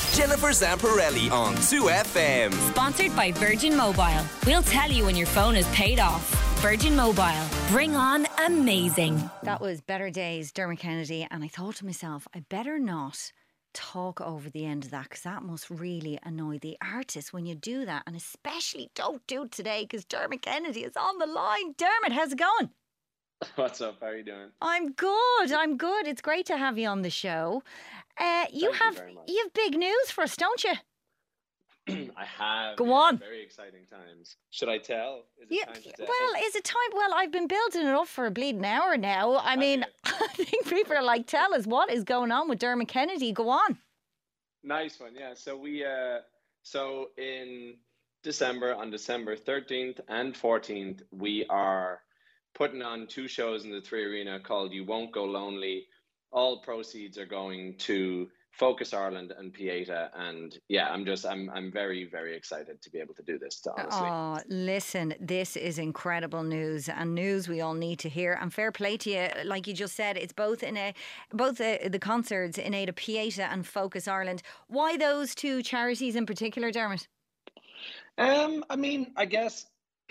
Jennifer Zamparelli on 2FM. Sponsored by Virgin Mobile. We'll tell you when your phone is paid off. Virgin Mobile. Bring on amazing. That was Better Days, Dermot Kennedy, and I thought to myself, I better not talk over the end of that because that must really annoy the artist when you do that, and especially don't do it today because Dermot Kennedy is on the line. Dermot, how's it going? What's up? How are you doing? I'm good. It's great to have you on the show. You have big news for us, don't you? I have. Go on. Very exciting times. Should I tell? Is it time to tell? Well, is it time? Well, I've been building it up for a bleeding hour now. I mean, I think people are like, tell us what is going on with Dermot Kennedy. Go on. Nice one. Yeah. So so in December, on December 13th and 14th, we are putting on 2 shows in the Three Arena called You Won't Go Lonely. All proceeds are going to Focus Ireland and Pieta, and yeah, I'm very, very excited to be able to do this, honestly. Oh, listen, this is incredible news, and news we all need to hear. And fair play to you, like you just said, it's both the concerts in aid of Pieta and Focus Ireland. Why those 2 charities in particular, Dermot? I mean, I guess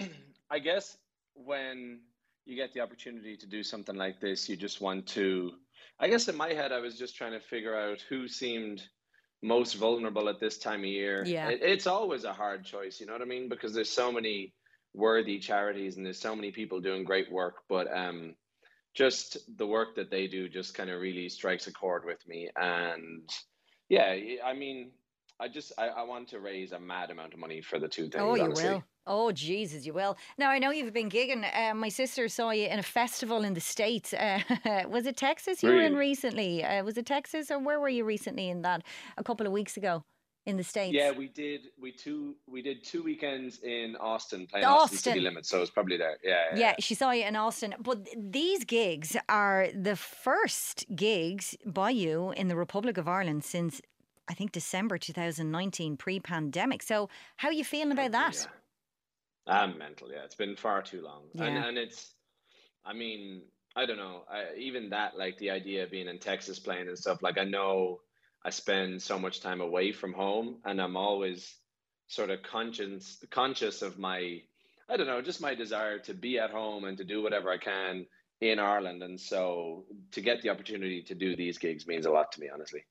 when you get the opportunity to do something like this, you just want to. I guess in my head, I was just trying to figure out who seemed most vulnerable at this time of year. Yeah. It's always a hard choice, you know what I mean? Because there's so many worthy charities and there's so many people doing great work. But just the work that they do just kind of really strikes a chord with me. And yeah, I mean, I want to raise a mad amount of money for the 2 things. Oh, you honestly. will. Oh, Jesus, you will. Now, I know you've been gigging. My sister saw you in a festival in the States. Was it Texas you were in recently? Was it Texas, or where were you recently in that? A couple of weeks ago in the States. Yeah, we did 2 weekends in Austin, playing Austin City Limits, so it was probably there. Yeah, she saw you in Austin. But these gigs are the first gigs by you in the Republic of Ireland since, I think, December 2019, pre-pandemic. So how are you feeling about that? Yeah. I'm mental, yeah. It's been far too long. Yeah. And it's, I mean, I don't know. Even that, like the idea of being in Texas playing and stuff, like I know I spend so much time away from home and I'm always sort of conscious of my, I don't know, just my desire to be at home and to do whatever I can in Ireland. And so to get the opportunity to do these gigs means a lot to me, honestly.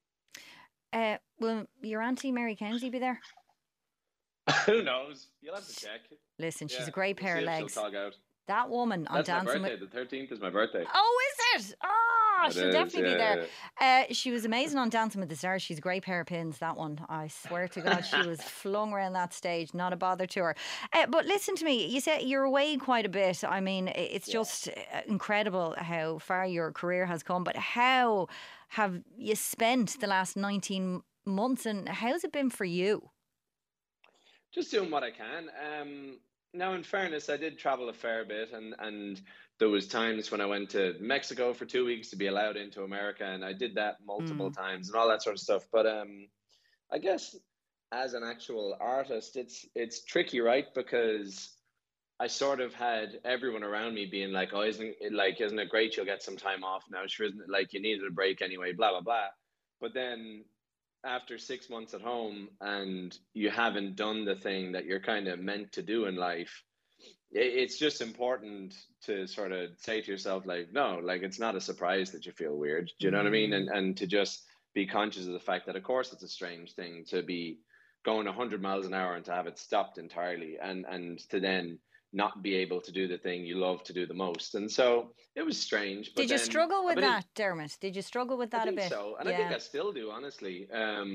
Will your auntie Mary Kenzie be there? Who knows? You'll have to check. Listen, she's a great pair of legs. She'll talk out. That woman on That's Dancing my birthday. The 13th is my birthday. Oh, is it? Oh, she'll definitely be there. Yeah. She was amazing on Dancing with the Stars. She's a great pair of pins, that one. I swear to God, she was flung around that stage. Not a bother to her. But listen to me. You said you're away quite a bit. I mean, it's just incredible how far your career has come. But how have you spent the last 19 months, and how's it been for you? Just doing what I can. Now, in fairness, I did travel a fair bit, and there was times when I went to Mexico for 2 weeks to be allowed into America, and I did that multiple times and all that sort of stuff. But I guess as an actual artist, it's tricky, right? Because I sort of had everyone around me being like, "Oh, isn't it great? You'll get some time off now. Sure, isn't it like you needed a break anyway?" Blah blah blah. But then after 6 months at home and you haven't done the thing that you're kind of meant to do in life, it's just important to sort of say to yourself, like, no, like it's not a surprise that you feel weird. Do you know what I mean? And to just be conscious of the fact that, of course, it's a strange thing to be going 100 miles an hour and to have it stopped entirely and to then not be able to do the thing you love to do the most. And so it was strange. But Did you struggle with that, Dermot? Did you struggle with that a bit? I think so. And I think I still do, honestly.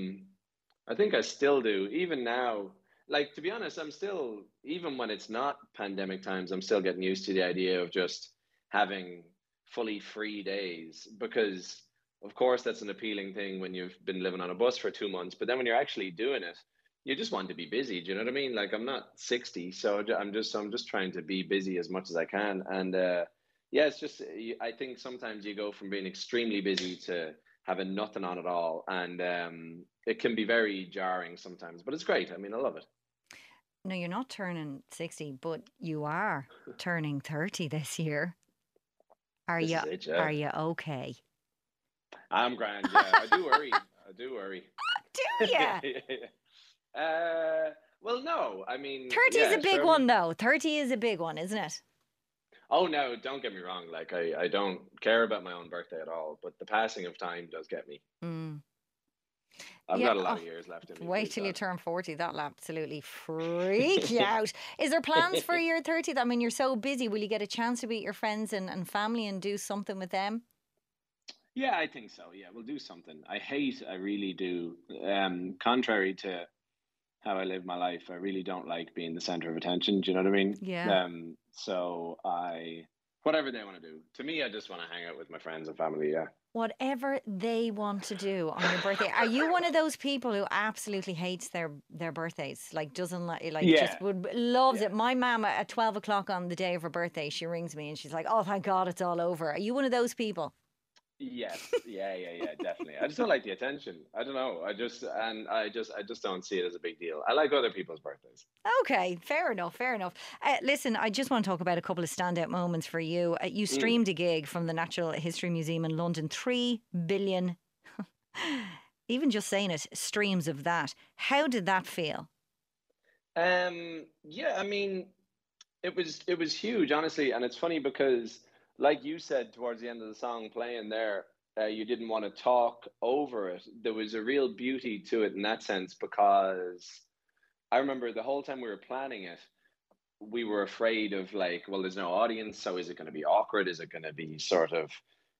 I think I still do. Even now, like, to be honest, I'm still, even when it's not pandemic times, I'm still getting used to the idea of just having fully free days. Because, of course, that's an appealing thing when you've been living on a bus for 2 months. But then when you're actually doing it, you just want to be busy. Do you know what I mean? Like, I'm not 60, so I'm just trying to be busy as much as I can. And it's just, I think sometimes you go from being extremely busy to having nothing on at all, and it can be very jarring sometimes. But it's great. I mean, I love it. No, you're not turning 60, but you are turning 30 this year. Are you okay? I'm grand. Yeah, I do worry. Do you? Well, no. I mean, 30 is yeah, a big sure. one, though. 30 is a big one, isn't it? Oh no, don't get me wrong. Like I don't care about my own birthday at all, but the passing of time does get me. Mm. I've Yeah. got a lot of years left in me. Wait Please till you God. turn 40. That'll absolutely freak you out. Is there plans for your 30th? I mean, you're so busy. Will you get a chance to meet your friends and family and do something with them? Yeah, I think so. Yeah, we'll do something. I really do. Contrary to how I live my life, I really don't like being the center of attention. Do you know what I mean? Yeah. Whatever they want to do. To me, I just want to hang out with my friends and family. Yeah. Whatever they want to do on your birthday. Are you one of those people who absolutely hates their birthdays? Like doesn't like Yeah. just loves Yeah. it. My mum at 12 o'clock on the day of her birthday, she rings me and she's like, "Oh, thank God it's all over." Are you one of those people? Yes, yeah, definitely. I just don't like the attention. I don't know. I just don't see it as a big deal. I like other people's birthdays. Okay, fair enough, fair enough. Listen, I just want to talk about a couple of standout moments for you. You streamed a gig from the Natural History Museum in London, 3 billion, even just saying it, streams of that. How did that feel? Yeah, I mean, it was huge, honestly, and it's funny because, like you said towards the end of the song playing there, you didn't want to talk over it. There was a real beauty to it in that sense because I remember the whole time we were planning it, we were afraid of like, well, there's no audience, so is it going to be awkward? Is it going to be sort of,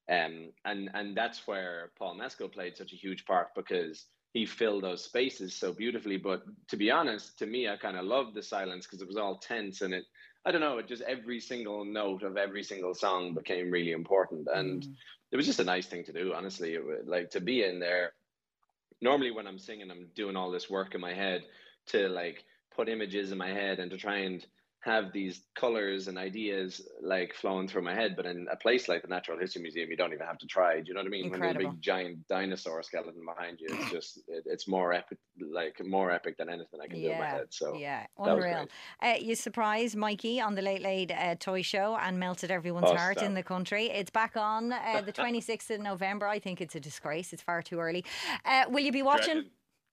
and that's where Paul Mescal played such a huge part because he filled those spaces so beautifully. But to be honest, to me, I kind of loved the silence because it was all tense and it. I don't know, it just every single note of every single song became really important. And it was just a nice thing to do, honestly. It was, like to be in there. Normally when I'm singing, I'm doing all this work in my head to like put images in my head and to try and have these colors and ideas like flowing through my head. But in a place like the Natural History Museum, you don't even have to try. Do you know what I mean? Incredible. When there's a big giant dinosaur skeleton behind you, it's just it's more epic, like more epic than anything I can do in my head. So yeah, that was unreal. great. You surprised Mikey on the Late Late Toy Show and melted everyone's heart Stop. in the country. It's back on the 26th of November. I think it's a disgrace. It's far too early. Will you be watching?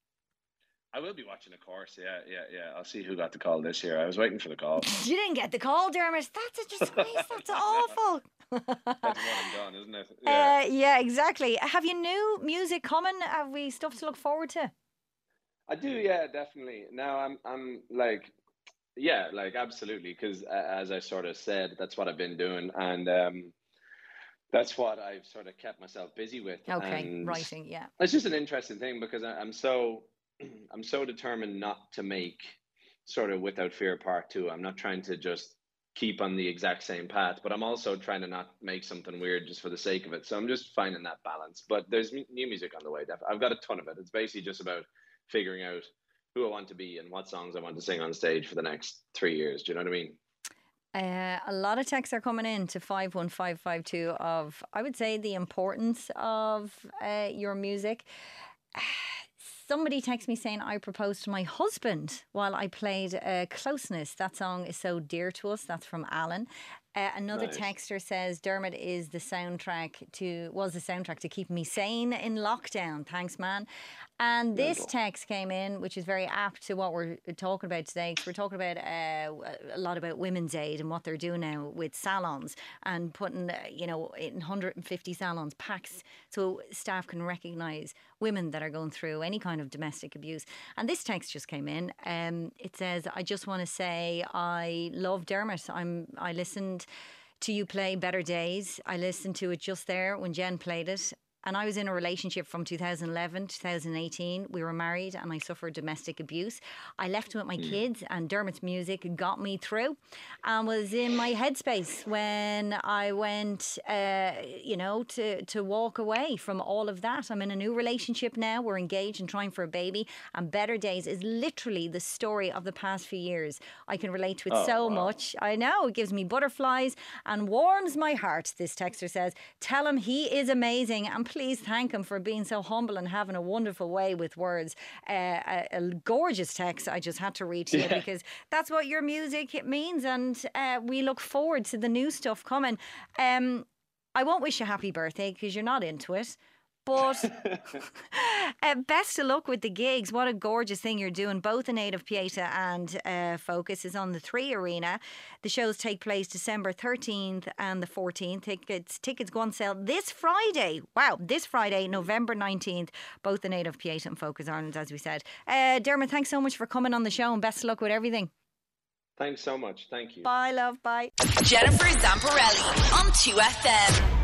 I will be watching, of course. Yeah. I'll see who got the call this year. I was waiting for the call. You didn't get the call, Dermot. That's a disgrace. That's awful. That's one and done, isn't it? Yeah, exactly. Have you new music coming? Have we stuff to look forward to? I do, yeah, definitely. Now I'm like, yeah, like absolutely, because as I sort of said, that's what I've been doing, and that's what I've sort of kept myself busy with. Okay, And writing, yeah. it's just an interesting thing because I'm so determined not to make sort of Without Fear Part 2. I'm not trying to just keep on the exact same path, but I'm also trying to not make something weird just for the sake of it. So I'm just finding that balance. But there's new music on the way. I've got a ton of it. It's basically just about figuring out who I want to be and what songs I want to sing on stage for the next 3 years. Do you know what I mean? A lot of texts are coming in to 51552 of, I would say, the importance of your music. Somebody texted me saying I proposed to my husband while I played Closeness. That song is so dear to us. That's from Alan. Another Nice. texter says Dermot was the soundtrack to keep me sane in lockdown. Thanks, man. And this text came in, which is very apt to what we're talking about today. 'Cause we're talking about a lot about Women's Aid and what they're doing now with salons and putting, in 150 salons, packs, so staff can recognise women that are going through any kind of domestic abuse. And this text just came in. It says, I just want to say I love Dermot. I listened to you play Better Days. I listened to it just there when Jen played it. And I was in a relationship from 2011 to 2018. We were married and I suffered domestic abuse. I left with my kids and Dermot's music got me through and was in my headspace when I went, to walk away from all of that. I'm in a new relationship now. We're engaged and trying for a baby. And Better Days is literally the story of the past few years. I can relate to it so much. I know, it gives me butterflies and warms my heart, this texter says. Tell him he is amazing and please thank him for being so humble and having a wonderful way with words. A gorgeous text I just had to read to you because that's what your music means, and we look forward to the new stuff coming. I won't wish you happy birthday because you're not into it, But best of luck with the gigs. What a gorgeous thing you're doing. Both the Native Pieta and Focus is on the 3 Arena. The shows take place December 13th and the 14th. Tickets go on sale this Friday. Wow, this Friday, November 19th. Both the Native Pieta and Focus Ireland, as we said. Dermot, thanks so much for coming on the show and best of luck with everything. Thanks so much. Thank you. Bye, love. Bye. Jennifer Zamparelli on 2FM.